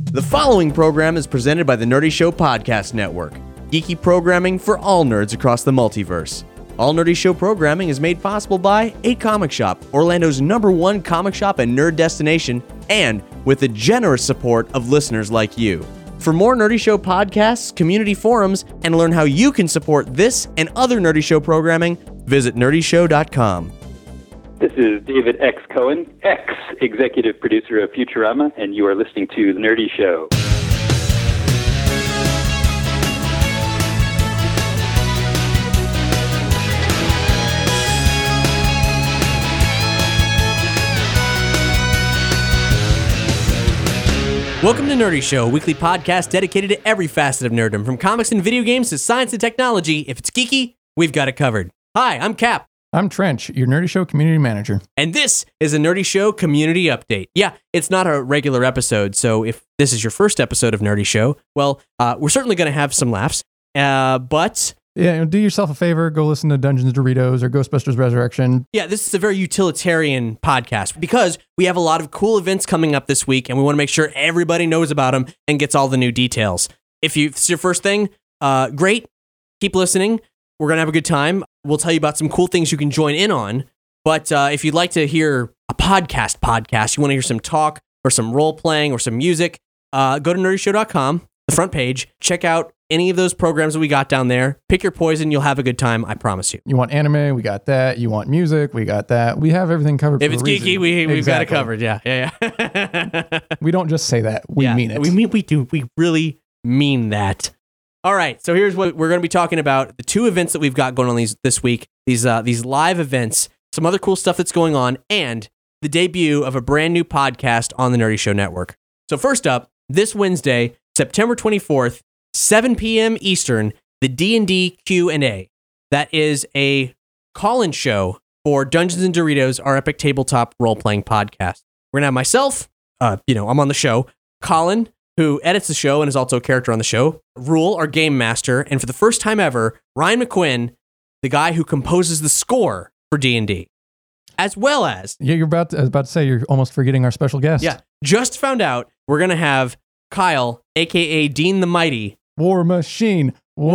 The following program is presented by the Nerdy Show Podcast Network, geeky programming for all nerds across the multiverse. All Nerdy Show programming is made possible by A Comic Shop, Orlando's #1 comic shop and nerd destination, and with the generous support of listeners like you. For more Nerdy Show podcasts, community forums, and learn how you can support this and other Nerdy Show programming, visit nerdyshow.com. This is David X. Cohen, executive producer of Futurama, and you are listening to The Nerdy Show. Welcome to Nerdy Show, a weekly podcast dedicated to every facet of nerddom, from comics and video games to science and technology. If it's geeky, we've got it covered. Hi, I'm Cap. I'm Trench, your Nerdy Show community manager. And this is a Nerdy Show community update. Yeah, it's not a regular episode, so if this is your first episode of Nerdy Show, well, we're certainly going to have some laughs, but... Yeah, do yourself a favor, go listen to Dungeons & Doritos or Ghostbusters Resurrection. Yeah, this is a very utilitarian podcast because we have a lot of cool events coming up this week, and we want to make sure everybody knows about them and gets all the new details. If it's your first thing, great, keep listening. We're going to have a good time. We'll tell you about some cool things you can join in on. But if you'd like to hear a podcast, you want to hear some talk or some role-playing or some music, go to nerdyshow.com, the front page, check out any of those programs that we got down there. Pick your poison, you'll have a good time, I promise you. You want anime, we got that. You want music, we got that. We have everything covered. If it's geeky, we've got it covered, yeah. We don't just say that, we mean it. We do, we really mean that. All right, so here's what we're going to be talking about. The two events that we've got going on this week, these live events, some other cool stuff that's going on, and the debut of a brand new podcast on the Nerdy Show Network. So first up, this Wednesday, September 24th, 7 p.m. Eastern, the D&D Q&A. That is a call-in show for Dungeons & Doritos, our epic tabletop role-playing podcast. We're going to have myself, I'm on the show, Colin, who edits the show and is also a character on the show, Rule, our game master, and for the first time ever, Ryan McQuinn, the guy who composes the score for D&D, as well as... Yeah, I was about to say, you're almost forgetting our special guest. Yeah, just found out we're going to have Kyle, a.k.a. Dean the Mighty. War Machine.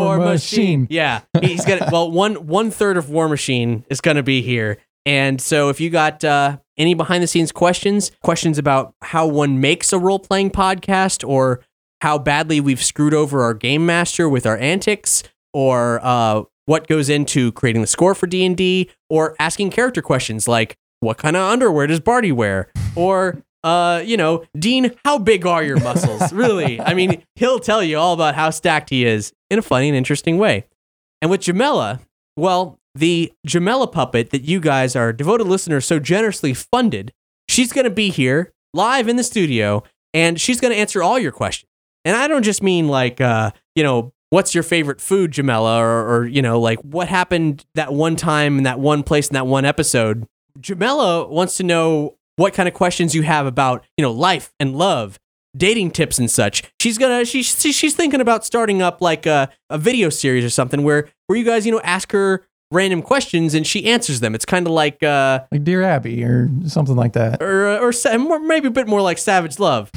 Yeah, he's got, well, one third of War Machine is going to be here. And so if you got any behind-the-scenes questions about how one makes a role-playing podcast, or how badly we've screwed over our game master with our antics, or what goes into creating the score for D&D, or asking character questions like, what kind of underwear does Barty wear? Or, Dean, how big are your muscles? Really? I mean, he'll tell you all about how stacked he is in a funny and interesting way. And with Jamela, well... the Jamela puppet that you guys, our devoted listeners, so generously funded, she's going to be here live in the studio, and she's going to answer all your questions. And I don't just mean like, what's your favorite food, Jamela, or like what happened that one time in that one place in that one episode. Jamela wants to know what kind of questions you have about, life and love, dating tips and such. She's thinking about starting up like a video series or something where you guys, ask her random questions and she answers them. It's kind of like Dear Abby or something like that, or maybe a bit more like Savage Love.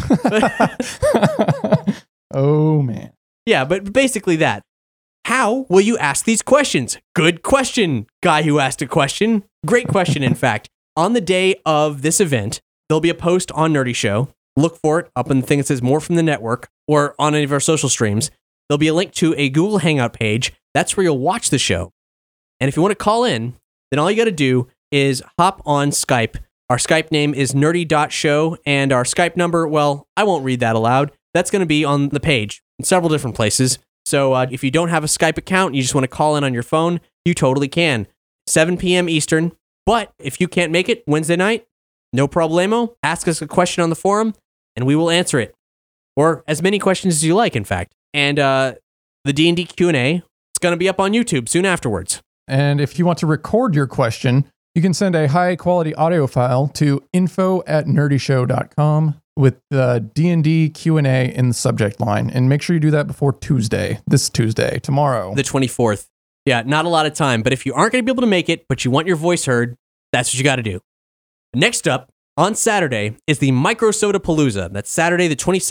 Oh man, yeah, but basically that. How will you ask these questions? Good question, guy who asked a question. Great question, in fact. On the day of this event, there'll be a post on Nerdy Show. Look for it up in the thing that says More from the Network, or on any of our social streams. There'll be a link to a Google Hangout page. That's where you'll watch the show. And if you want to call in, then all you got to do is hop on Skype. Our Skype name is nerdy.show, and our Skype number, well, I won't read that aloud. That's going to be on the page in several different places. So if you don't have a Skype account and you just want to call in on your phone, you totally can. 7 p.m. Eastern. But if you can't make it Wednesday night, no problemo. Ask us a question on the forum, and we will answer it. Or as many questions as you like, in fact. And the D&D Q&A, it's going to be up on YouTube soon afterwards. And if you want to record your question, you can send a high-quality audio file to info@nerdyshow.com with the D&D Q&A in the subject line. And make sure you do that before this Tuesday, tomorrow. The 24th. Yeah, not a lot of time, but if you aren't going to be able to make it, but you want your voice heard, that's what you got to do. Next up, on Saturday, is the Micro Soda Palooza. That's Saturday the 27th,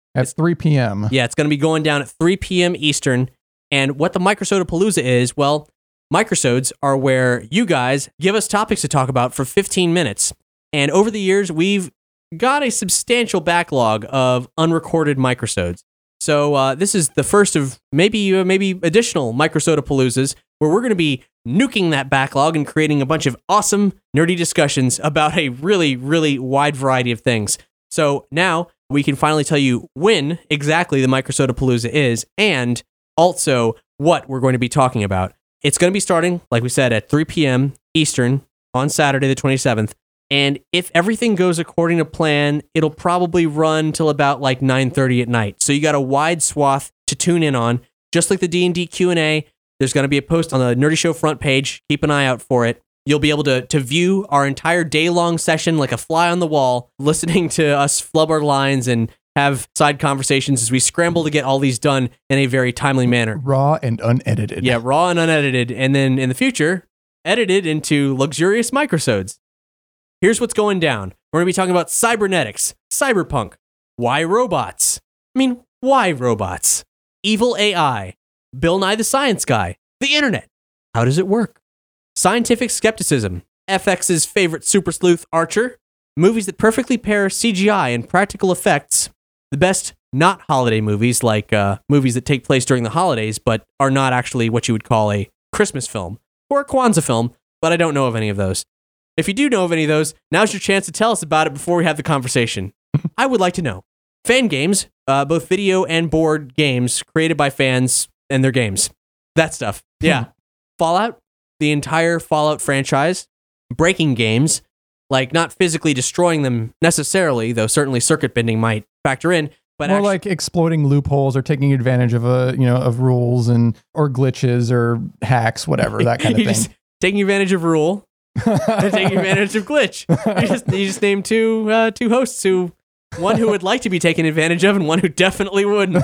At 3 p.m. Yeah, it's going to be going down at 3 p.m. Eastern. And what the Microsoda Palooza is, well, Microsodes are where you guys give us topics to talk about for 15 minutes. And over the years, we've got a substantial backlog of unrecorded Microsodes. So this is the first of maybe additional Microsoda Paloozas where we're going to be nuking that backlog and creating a bunch of awesome, nerdy discussions about a really, really wide variety of things. So now we can finally tell you when exactly the Microsoda Palooza is and also what we're going to be talking about. It's going to be starting, like we said, at 3 p.m. Eastern on Saturday the 27th. And if everything goes according to plan, it'll probably run till about like 9:30 at night. So you got a wide swath to tune in on. Just like the D&D Q&A, there's going to be a post on the Nerdy Show front page. Keep an eye out for it. You'll be able to view our entire day-long session like a fly on the wall, listening to us flub our lines and have side conversations as we scramble to get all these done in a very timely manner. Raw and unedited. Yeah, raw and unedited. And then in the future, edited into luxurious microsodes. Here's what's going down. We're going to be talking about cybernetics, cyberpunk, why robots? I mean, why robots? Evil AI, Bill Nye the Science Guy, the internet. How does it work? Scientific skepticism, FX's favorite super sleuth Archer, movies that perfectly pair CGI and practical effects, the best not holiday movies like movies that take place during the holidays but are not actually what you would call a Christmas film or a Kwanzaa film, but I don't know of any of those. If you do know of any of those, now's your chance to tell us about it before we have the conversation. I would like to know. Fan games, both video and board games created by fans and their games. That stuff. Yeah. Fallout, the entire Fallout franchise. Breaking games, like not physically destroying them necessarily, though certainly circuit bending might factor in. But more like exploiting loopholes or taking advantage of of rules or glitches or hacks, whatever, that kind of thing. Taking advantage of rule. Taking advantage of glitch. You just named two hosts one who would like to be taken advantage of and one who definitely wouldn't.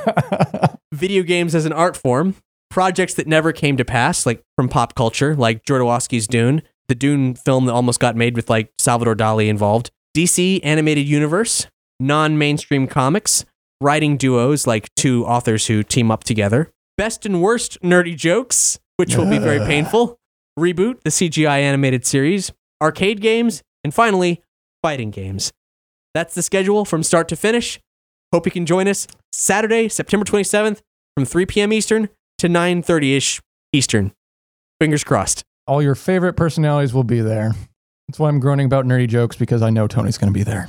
Video games as an art form, projects that never came to pass, like from pop culture, like Jodorowsky's Dune, the Dune film that almost got made with like Salvador Dali involved, DC animated universe, non-mainstream comics, writing duos like two authors who team up together, best and worst nerdy jokes, which will be very painful. Reboot, the CGI animated series, arcade games, and finally, fighting games. That's the schedule from start to finish. Hope you can join us Saturday, September 27th from 3 p.m. Eastern to 9:30-ish Eastern. Fingers crossed. All your favorite personalities will be there. That's why I'm groaning about nerdy jokes, because I know Tony's going to be there.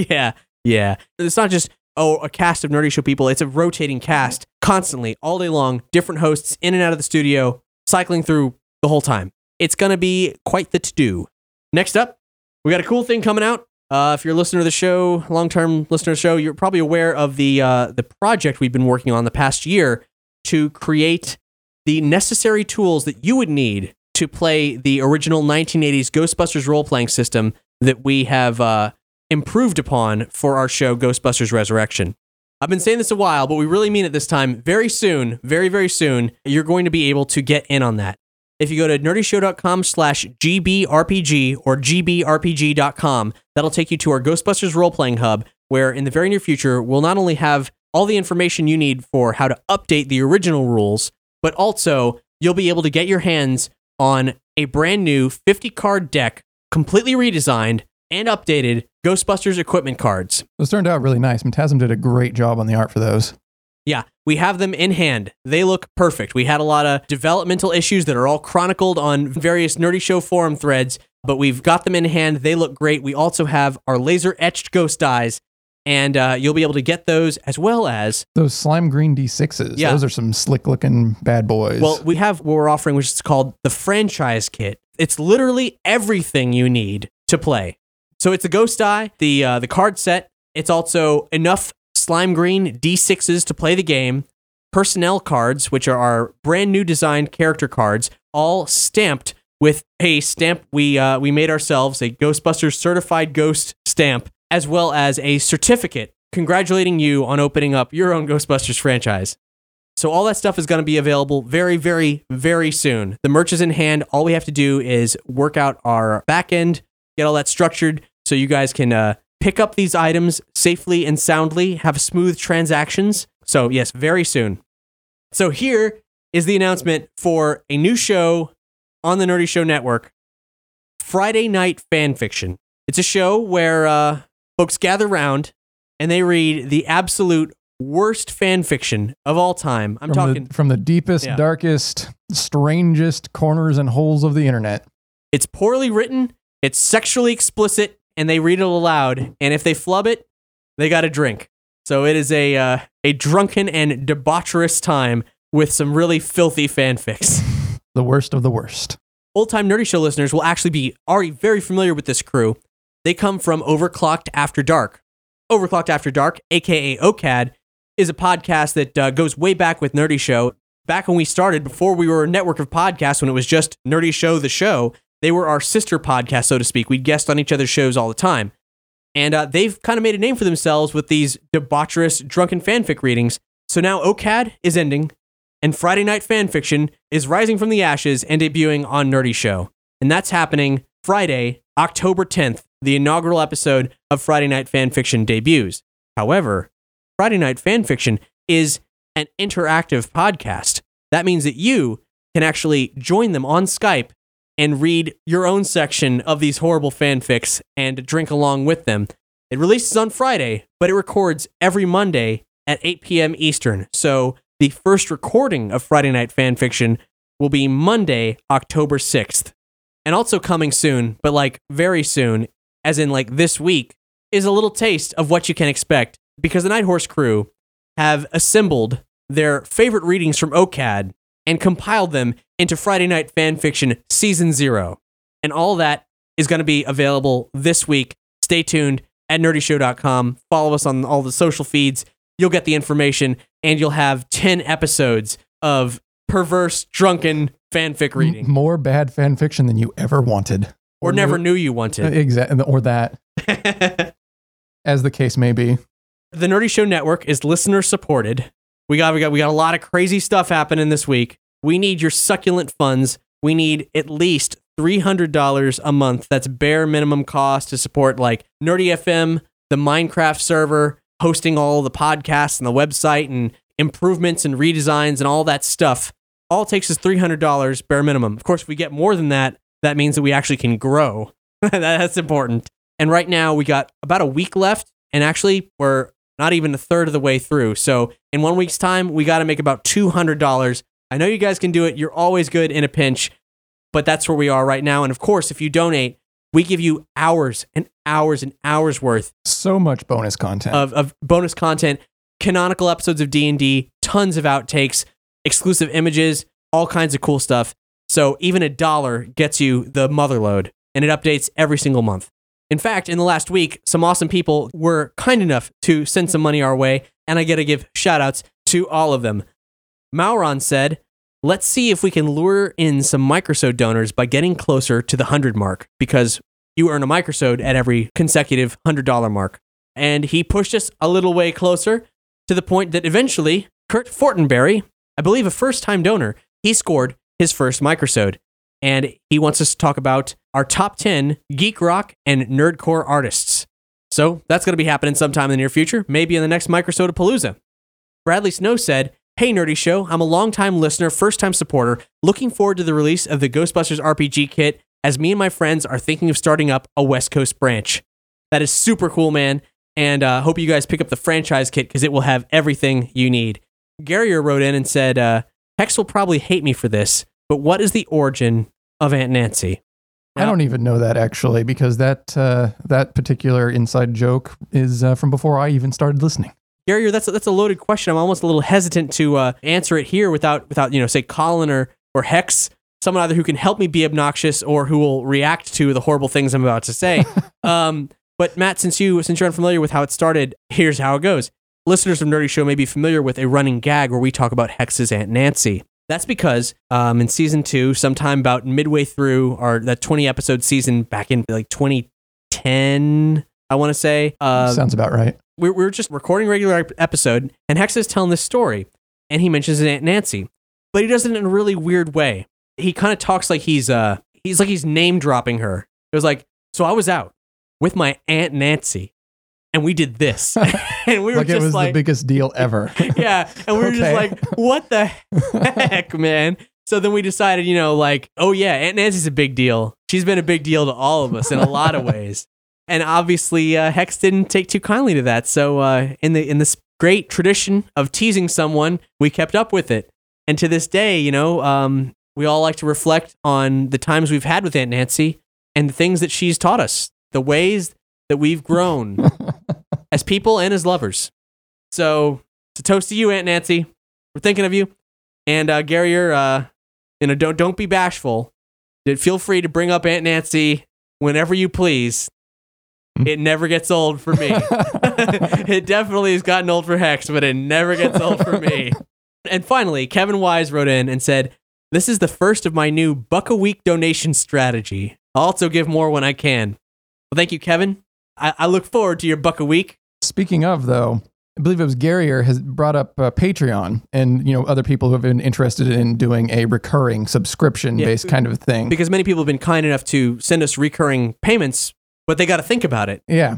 Yeah. It's not just, a cast of Nerdy Show people. It's a rotating cast constantly, all day long, different hosts in and out of the studio, cycling through the whole time. It's going to be quite the to-do. Next up, we got a cool thing coming out. If you're a listener to the show, long-term listener to the show, you're probably aware of the project we've been working on the past year to create the necessary tools that you would need to play the original 1980s Ghostbusters role-playing system that we have improved upon for our show, Ghostbusters Resurrection. I've been saying this a while, but we really mean it this time. Very soon, very, very soon, you're going to be able to get in on that. If you go to nerdyshow.com/GBRPG or GBRPG.com, that'll take you to our Ghostbusters role-playing hub, where in the very near future, we'll not only have all the information you need for how to update the original rules, but also you'll be able to get your hands on a brand new 50-card deck, completely redesigned and updated Ghostbusters equipment cards. Those turned out really nice. Mtasm did a great job on the art for those. Yeah, we have them in hand. They look perfect. We had a lot of developmental issues that are all chronicled on various Nerdy Show forum threads, but we've got them in hand. They look great. We also have our laser-etched ghost eyes, and you'll be able to get those as well as... those slime green D6s. Yeah. Those are some slick-looking bad boys. Well, we have what we're offering, which is called the Franchise Kit. It's literally everything you need to play. So it's a ghost eye, the card set. It's also enough slime green D6s to play the game, personnel cards, which are our brand new designed character cards, all stamped with a stamp we made ourselves, a Ghostbusters certified ghost stamp, as well as a certificate congratulating you on opening up your own Ghostbusters franchise. So all that stuff is going to be available very, very, very soon. The merch is in hand. All we have to do is work out our back end, get all that structured so you guys can pick up these items safely and soundly, have smooth transactions. So yes, very soon. So here is the announcement for a new show on the Nerdy Show Network, Friday Night Fanfiction. It's a show where folks gather around and they read the absolute worst fanfiction of all time. I'm talking from the deepest, darkest, strangest corners and holes of the internet. It's poorly written, it's sexually explicit, and they read it aloud. And if they flub it, they got a drink. So it is a drunken and debaucherous time with some really filthy fanfics. The worst of the worst. Old-time Nerdy Show listeners will actually be already very familiar with this crew. They come from Overclocked After Dark. Overclocked After Dark, aka OCAD, is a podcast that goes way back with Nerdy Show. Back when we started, before we were a network of podcasts, when it was just Nerdy Show, the show, they were our sister podcast, so to speak. We'd guest on each other's shows all the time. And they've kind of made a name for themselves with these debaucherous, drunken fanfic readings. So now OCAD is ending, and Friday Night Fanfiction is rising from the ashes and debuting on Nerdy Show. And that's happening Friday, October 10th. The inaugural episode of Friday Night Fanfiction debuts. However, Friday Night Fanfiction is an interactive podcast. That means that you can actually join them on Skype and read your own section of these horrible fanfics and drink along with them. It releases on Friday, but it records every Monday at 8 p.m. Eastern. So the first recording of Friday Night Fanfiction will be Monday, October 6th. And also coming soon, but like very soon, as in like this week, is a little taste of what you can expect, because the Night Horse crew have assembled their favorite readings from OCAD and compiled them into Friday Night Fanfiction Season 0. And all that is going to be available this week. Stay tuned at nerdyshow.com. Follow us on all the social feeds. You'll get the information, and you'll have 10 episodes of perverse, drunken fanfic reading. More bad fanfiction than you ever wanted. Or never knew you wanted. Exactly, or that. As the case may be. The Nerdy Show Network is listener supported. We got a lot of crazy stuff happening this week. We need your succulent funds. We need at least $300 a month. That's bare minimum cost to support like Nerdy FM, the Minecraft server, hosting all the podcasts and the website, and improvements and redesigns and all that stuff. All it takes is $300 bare minimum. Of course, if we get more than that, that means that we actually can grow. That's important. And right now we got about a week left, and actually we're not even a third of the way through. So in 1 week's time, we got to make about $200. I know you guys can do it. You're always good in a pinch, but that's where we are right now. And of course, if you donate, we give you hours and hours and hours worth. So much bonus content. Of bonus content, canonical episodes of D&D, tons of outtakes, exclusive images, all kinds of cool stuff. So even $1 gets you the motherload, and it updates every single month. In fact, in the last week, some awesome people were kind enough to send some money our way, and I got to give shout-outs to all of them. Mauron said, let's see if we can lure in some microsode donors by getting closer to the 100 mark, because you earn a microsode at every consecutive $100 mark. And he pushed us a little way closer to the point that eventually, Kurt Fortenberry, I believe a first-time donor, he scored his first microsode. And he wants us to talk about our top 10 geek rock and nerdcore artists. So that's going to be happening sometime in the near future, maybe in the next Microsodapalooza. Bradley Snow said, hey, Nerdy Show, I'm a longtime listener, first-time supporter, looking forward to the release of the Ghostbusters RPG kit, as me and my friends are thinking of starting up a West Coast branch. That is super cool, man, and hope you guys pick up the franchise kit, because it will have everything you need. Garrier wrote in and said, Hex will probably hate me for this, but what is the origin of Aunt Nancy? I don't even know that, actually, because that particular inside joke is from before I even started listening. Gary, that's a loaded question. I'm almost a little hesitant to answer it here without say Colin or Hex, someone either who can help me be obnoxious or who will react to the horrible things I'm about to say. But Matt, since you're unfamiliar with how it started, here's how it goes. Listeners of Nerdy Show may be familiar with a running gag where we talk about Hex's Aunt Nancy. That's because in season 2, sometime about midway through that 20-episode season back in like 2010, I want to say. Sounds about right. We were just recording a regular episode, and Hex is telling this story, and he mentions his Aunt Nancy, but he does it in a really weird way. He kind of talks like he's name dropping her. It was like, so I was out with my Aunt Nancy, and we did this. And we were Like just it was like, the biggest deal ever. yeah. And we were just Okay. like, what the heck, man? So then we decided, like, oh yeah, Aunt Nancy's a big deal. She's been a big deal to all of us in a lot of ways. And obviously, Hex didn't take too kindly to that. So in this great tradition of teasing someone, we kept up with it. And to this day, we all like to reflect on the times we've had with Aunt Nancy and the things that she's taught us, the ways that we've grown as people and as lovers. So it's a toast to you, Aunt Nancy. We're thinking of you. And Gary, don't be bashful. Feel free to bring up Aunt Nancy whenever you please. It never gets old for me. It definitely has gotten old for Hex, but it never gets old for me. And finally, Kevin Wise wrote in and said, "This is the first of my new $1-a-week donation strategy. I'll also give more when I can." Well, thank you, Kevin. I look forward to your $1-a-week. Speaking of, though, I believe it was Garrier has brought up Patreon and, other people who have been interested in doing a recurring subscription-based kind of thing. Because many people have been kind enough to send us recurring payments, but they got to think about it. Yeah.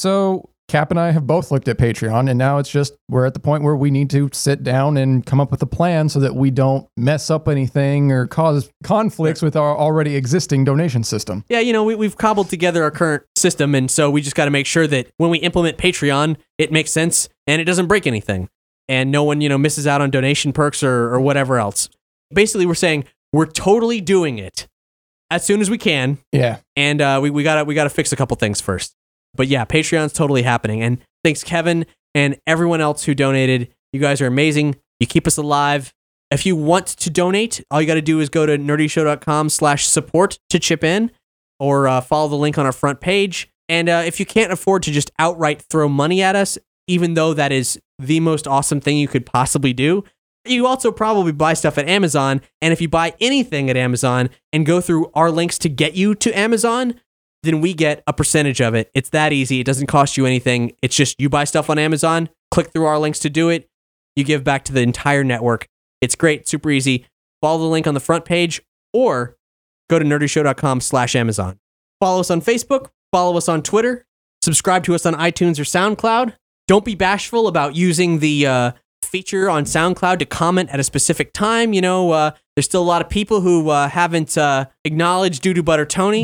So Cap and I have both looked at Patreon, and now it's just we're at the point where we need to sit down and come up with a plan so that we don't mess up anything or cause conflicts with our already existing donation system. Yeah, we've cobbled together our current system, and so we just got to make sure that when we implement Patreon, it makes sense and it doesn't break anything, and no one misses out on donation perks or whatever else. Basically, we're saying we're totally doing it as soon as we can. Yeah. And we gotta fix a couple things first. But yeah, Patreon's totally happening. And thanks, Kevin, and everyone else who donated. You guys are amazing. You keep us alive. If you want to donate, all you got to do is go to nerdyshow.com/support to chip in, or follow the link on our front page. And if you can't afford to just outright throw money at us, even though that is the most awesome thing you could possibly do, you also probably buy stuff at Amazon. And if you buy anything at Amazon and go through our links to get you to Amazon, then we get a percentage of it. It's that easy. It doesn't cost you anything. It's just you buy stuff on Amazon, click through our links to do it. You give back to the entire network. It's great, super easy. Follow the link on the front page or go to nerdyshow.com/Amazon. Follow us on Facebook, follow us on Twitter, subscribe to us on iTunes or SoundCloud. Don't be bashful about using the feature on SoundCloud to comment at a specific time. There's still a lot of people who haven't acknowledged Doo Doo Butter Tony.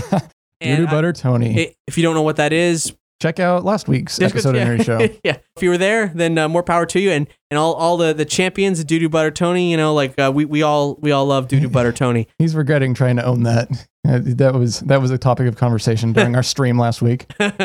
Doo Doo Butter Tony. If you don't know what that is, check out last week's episode of Nerdy Show. Yeah, if you were there, then more power to you. And all the champions of Doo Doo Butter Tony. We all love Doo Doo Butter Tony. He's regretting trying to own that. That was a topic of conversation during our stream last week.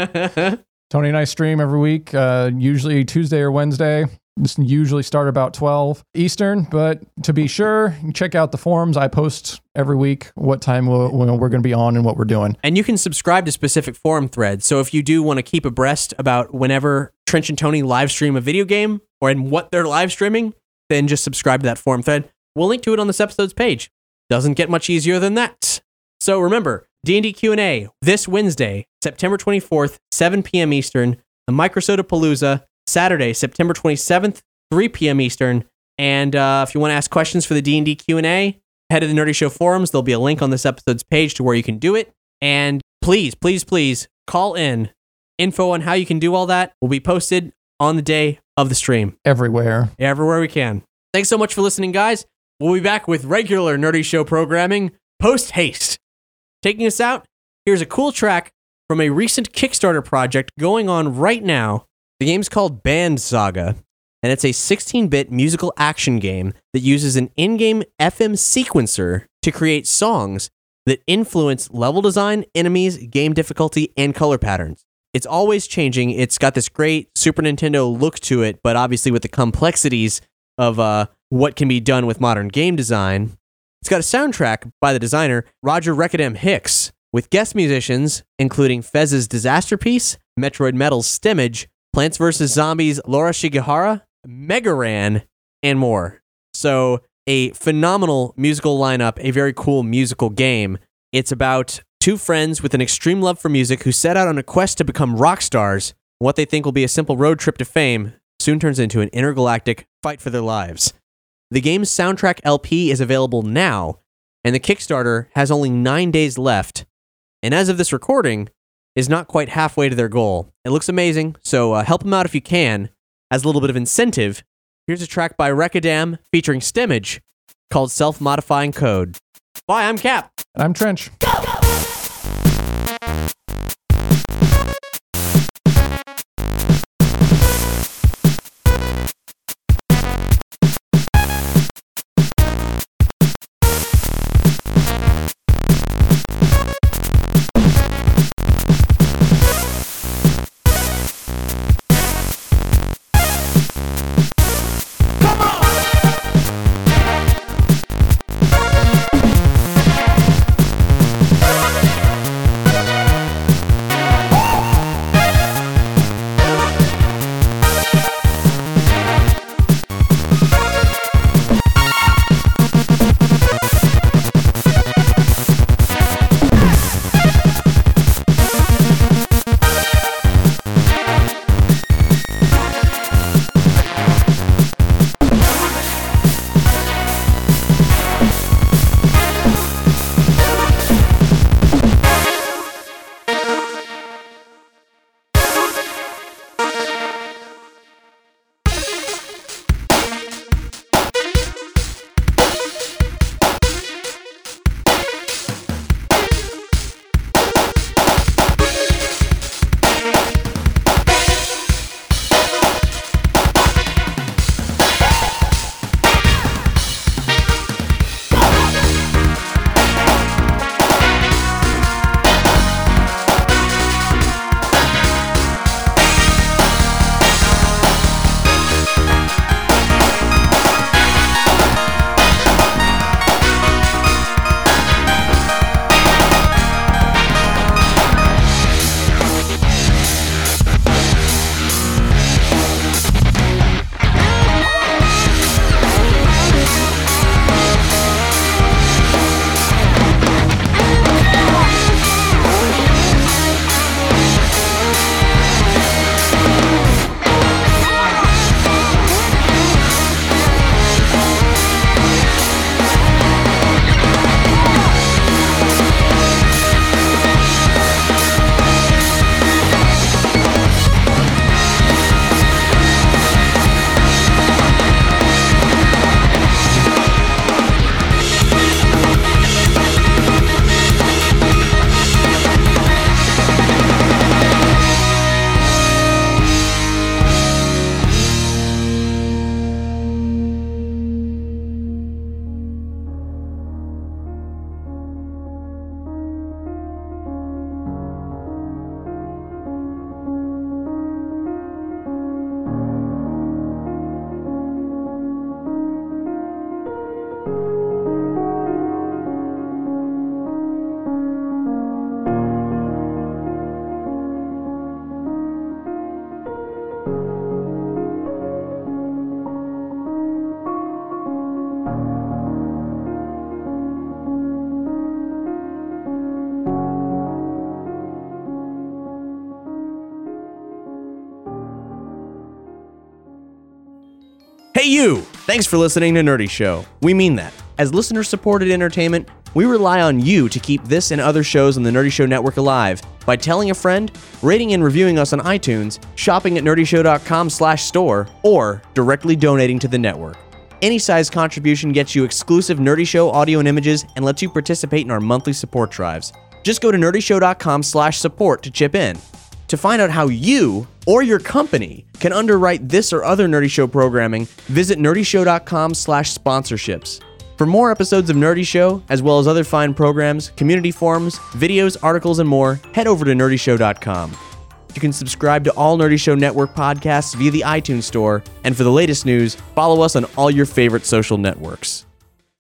Tony and I stream every week, usually Tuesday or Wednesday. This usually start about 12 Eastern, but to be sure, check out the forums. I post every week what time we're going to be on and what we're doing. And you can subscribe to specific forum threads. So if you do want to keep abreast about whenever Trench and Tony live stream a video game or in what they're live streaming, then just subscribe to that forum thread. We'll link to it on this episode's page. Doesn't get much easier than that. So remember, D&D Q&A this Wednesday, September 24th, 7 p.m. Eastern, the Microsoda Palooza, Saturday, September 27th, 3 p.m. Eastern. And if you want to ask questions for the D&D Q&A, head to the Nerdy Show forums. There'll be a link on this episode's page to where you can do it. And please, please, please call in. Info on how you can do all that will be posted on the day of the stream. Everywhere we can. Thanks so much for listening, guys. We'll be back with regular Nerdy Show programming post-haste. Taking us out, here's a cool track from a recent Kickstarter project going on right now. The game's called Band Saga, and it's a 16-bit musical action game that uses an in-game FM sequencer to create songs that influence level design, enemies, game difficulty, and color patterns. It's always changing. It's got this great Super Nintendo look to it, but obviously with the complexities of what can be done with modern game design. It's got a soundtrack by the designer Roger Recadem Hicks, with guest musicians including Fez's Disaster Piece, Metroid Metal's Stimmage, Plants vs. Zombies' Laura Shigehara, Megaran, and more. So a phenomenal musical lineup, a very cool musical game. It's about two friends with an extreme love for music who set out on a quest to become rock stars. What they think will be a simple road trip to fame soon turns into an intergalactic fight for their lives. The game's soundtrack LP is available now, and the Kickstarter has only 9 days left. And as of this recording, is not quite halfway to their goal. It looks amazing, so help them out if you can. As a little bit of incentive, here's a track by Rekadam featuring Stemage called Self-Modifying Code. Bye, I'm Cap. And I'm Trench. Hey you! Thanks for listening to Nerdy Show. We mean that. As listener-supported entertainment, we rely on you to keep this and other shows on the Nerdy Show Network alive by telling a friend, rating and reviewing us on iTunes, shopping at nerdyshow.com/store, or directly donating to the network. Any size contribution gets you exclusive Nerdy Show audio and images and lets you participate in our monthly support drives. Just go to nerdyshow.com/support to chip in. To find out how you or your company can underwrite this or other Nerdy Show programming, visit nerdyshow.com/sponsorships. For more episodes of Nerdy Show, as well as other fine programs, community forums, videos, articles, and more, head over to nerdyshow.com. You can subscribe to all Nerdy Show Network podcasts via the iTunes Store, and for the latest news, follow us on all your favorite social networks.